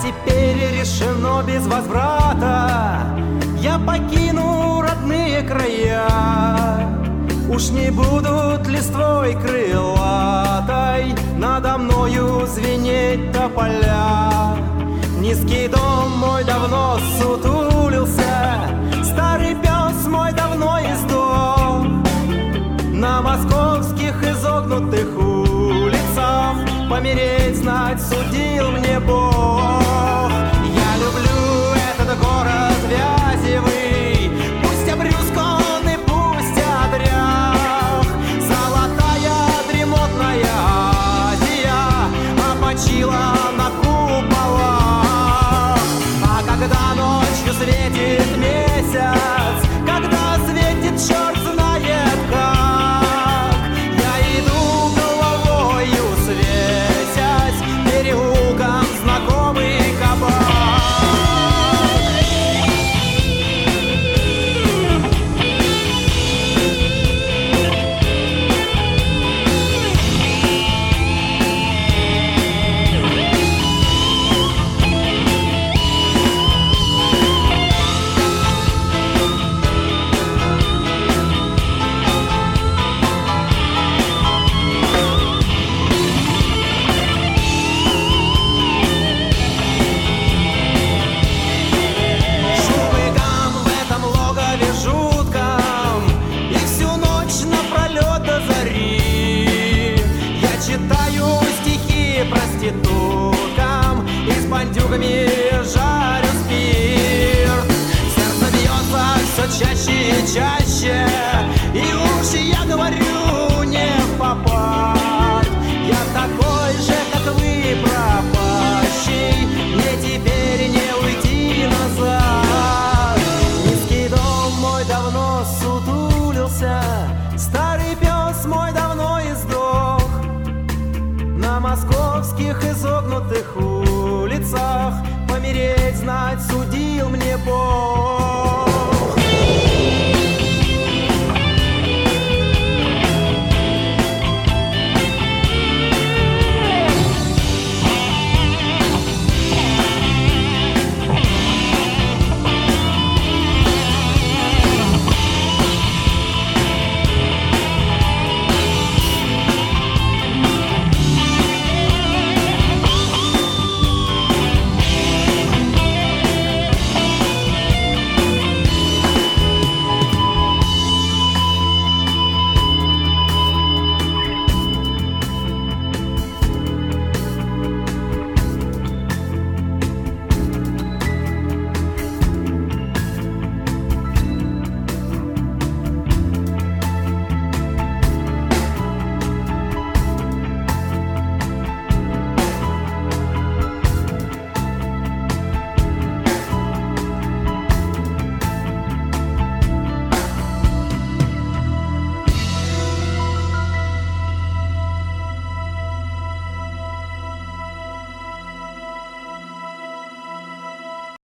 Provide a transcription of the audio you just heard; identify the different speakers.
Speaker 1: теперь решено без возврата. Я покину родные края. Уж не будут листвой крылатой надо мною звенеть тополя. Низкий дом мой давно сутулился, старый пес мой давно издох. На московских изогнутых улицах помереть, знать, судил мне Бог. Я люблю этот город Вязевый, пусть обрюзг он и пусть одрях. Золотая дремотная Азия опочила на куполах. А когда ночью светит месяц, когда светит черт знает как, я иду головою свесясь переулком знакомый кабак. Читаю стихи проституткам и с бандюгами жарю спирт. Сердце бьется все чаще и чаще, и лучше я говорю не в попад. Я такой же, как вы, пропащий, мне теперь не уйти назад. Низкий дом мой давно сутулился, старый пес мой давно издох. На московских изогнутых улицах помереть, знать, судил мне Бог.